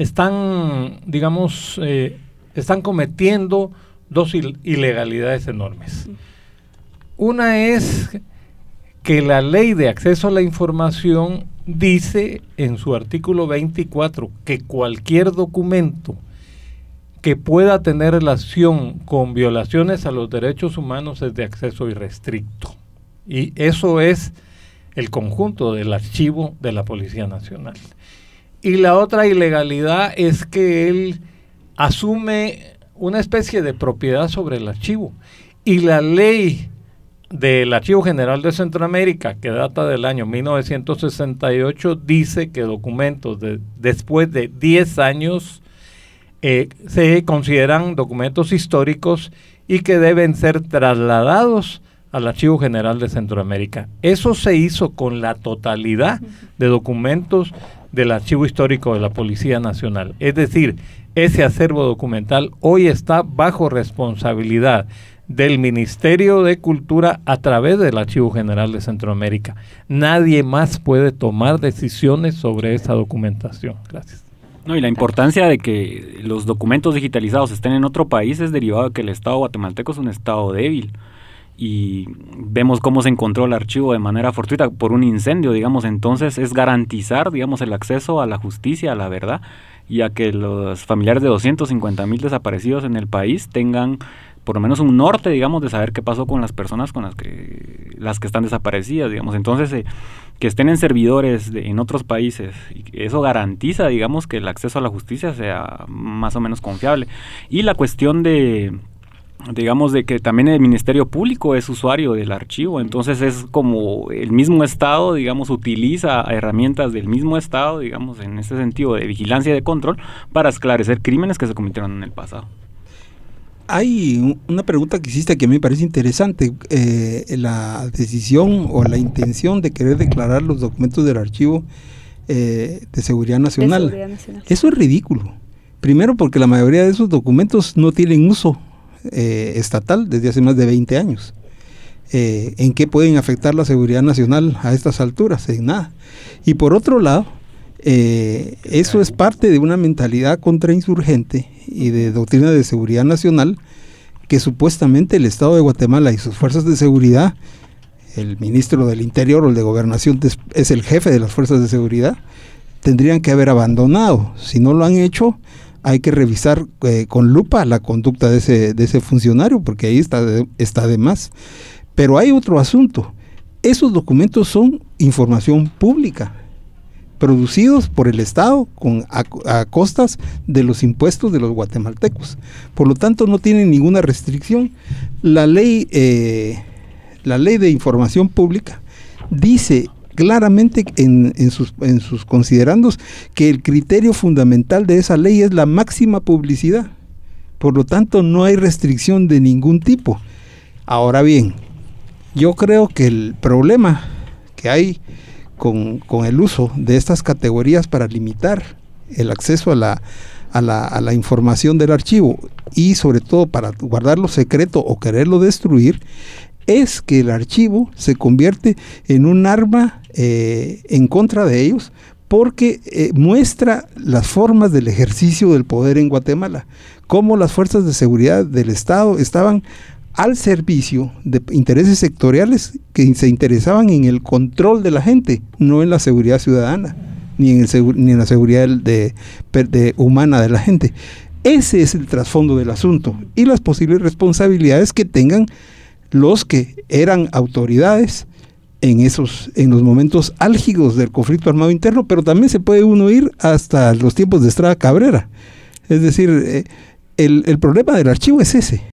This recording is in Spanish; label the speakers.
Speaker 1: están cometiendo dos ilegalidades enormes. Una es que la ley de acceso a la información dice en su artículo 24 que cualquier documento que pueda tener relación con violaciones a los derechos humanos es de acceso irrestricto. Y eso es el conjunto del archivo de la Policía Nacional. Y la otra ilegalidad es que él asume una especie de propiedad sobre el archivo. Y la ley del Archivo General de Centroamérica, que data del año 1968, dice que documentos después de 10 años se consideran documentos históricos y que deben ser trasladados al Archivo General de Centroamérica. Eso se hizo con la totalidad de documentos del Archivo Histórico de la Policía Nacional. Es decir, ese acervo documental hoy está bajo responsabilidad del Ministerio de Cultura a través del Archivo General de Centroamérica. Nadie más puede tomar decisiones sobre esa documentación. Gracias.
Speaker 2: No, y la importancia de que los documentos digitalizados estén en otro país es derivado de que el Estado guatemalteco es un Estado débil. Y vemos cómo se encontró el archivo de manera fortuita por un incendio, digamos. Entonces es garantizar, digamos, el acceso a la justicia, a la verdad, y a que los familiares de 250,000 desaparecidos en el país tengan por lo menos un norte, digamos, de saber qué pasó con las personas con las que están desaparecidas, digamos. Entonces, que estén en servidores en otros países, y eso garantiza, digamos, que el acceso a la justicia sea más o menos confiable. Y la cuestión de que también el Ministerio Público es usuario del archivo, entonces es como el mismo Estado, digamos, utiliza herramientas del mismo Estado, digamos, en este sentido de vigilancia y de control para esclarecer crímenes que se cometieron en el pasado.
Speaker 3: Hay una pregunta que hiciste que a mí me parece interesante, la decisión o la intención de querer declarar los documentos del archivo de seguridad nacional. Eso es ridículo. Primero porque la mayoría de esos documentos no tienen uso estatal desde hace más de 20 años. ¿En qué pueden afectar la seguridad nacional a estas alturas? En nada. Y por otro lado, eso es parte de una mentalidad contrainsurgente y de doctrina de seguridad nacional que supuestamente el Estado de Guatemala y sus fuerzas de seguridad, el ministro del Interior o el de Gobernación es el jefe de las fuerzas de seguridad, tendrían que haber abandonado. Si no lo han hecho, hay que revisar con lupa la conducta de ese funcionario, porque ahí está de más. Pero hay otro asunto. Esos documentos son información pública, producidos por el Estado a costas de los impuestos de los guatemaltecos. Por lo tanto, no tienen ninguna restricción. La ley de información pública dice claramente en sus considerandos que el criterio fundamental de esa ley es la máxima publicidad. Por lo tanto, no hay restricción de ningún tipo. Ahora bien, yo creo que el problema que hay con el uso de estas categorías para limitar el acceso a la información del archivo y sobre todo para guardarlo secreto o quererlo destruir, es que el archivo se convierte en un arma en contra de ellos, porque muestra las formas del ejercicio del poder en Guatemala, cómo las fuerzas de seguridad del Estado estaban al servicio de intereses sectoriales que se interesaban en el control de la gente, no en la seguridad ciudadana, ni en la seguridad humana de la gente. Ese es el trasfondo del asunto y las posibles responsabilidades que tengan los que eran autoridades en los momentos álgidos del conflicto armado interno, pero también se puede uno ir hasta los tiempos de Estrada Cabrera. Es decir, el problema del archivo es ese.